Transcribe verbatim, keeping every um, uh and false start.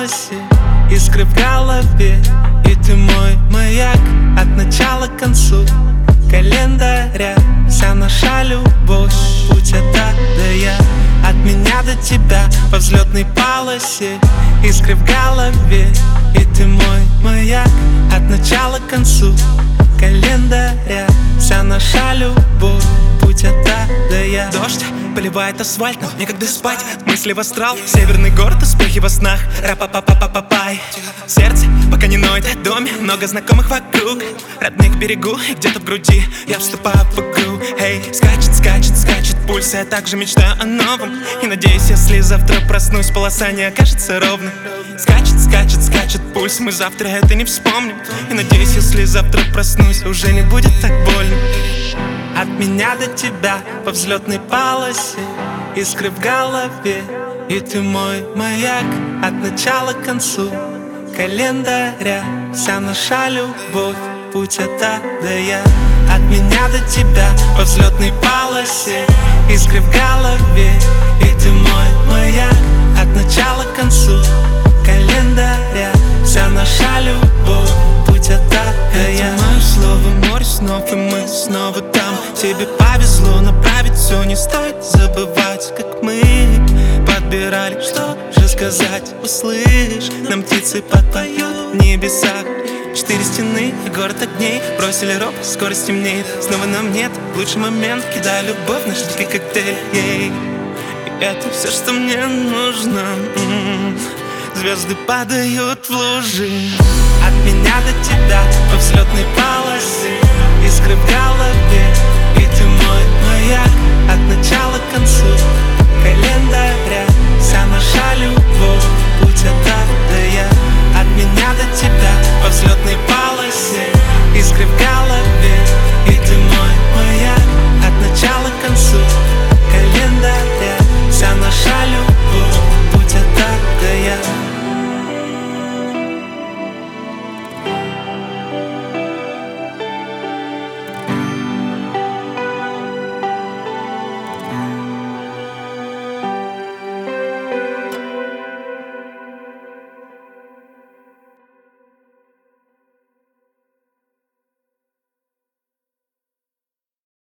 полосе, искры в голове. И ты мой маяк от начала к концу календаря. Вся наша любовь, путь от А до Я, от меня до тебя по взлетной полосе, искры в голове. И ты мой маяк от начала к концу календаря. Вся наша любовь, путь от А до Я. Дождь поливает асфальт, но некогда спать. Мысли в астрал, северный город, успехи во снах. Ра-па-па-па-па-пай. Сердце пока не ноет, в доме много знакомых вокруг. Родных берегу, и где-то в груди я вступаю в игру. Эй, скачет, скачет, скачет пульс, я также мечтаю о новом. И надеюсь, если завтра проснусь, полоса не окажется ровной. Скачет, скачет, скачет пульс, мы завтра это не вспомним. И надеюсь, если завтра проснусь, уже не будет так больно. От меня до тебя по взлетной полосе, искры в голове. И ты мой маяк от начала к концу календаря. Вся наша любовь, путь от А до Я. От меня до тебя по взлетной полосе, искры в голове. И ты мой маяк от начала к концу календаря. Вся наша любовь, путь от А до Я. Это мое слово, море снов, и мы снова там. Тебе повезло направить все, не стоит забывать, как мы подбирали, что же сказать. Услышь, нам птицы подпоют в небесах. Четыре стены и город огней, бросили робот, скоро стемнеет. Снова нам нет, лучший момент, кидаю любовь, наш дикий коктейль. Ей. И это все, что мне нужно. М-м-м. Звезды падают в лужи. От меня до тебя по взлетной полосе, искры в голове. И ты мой маяк от начала к концу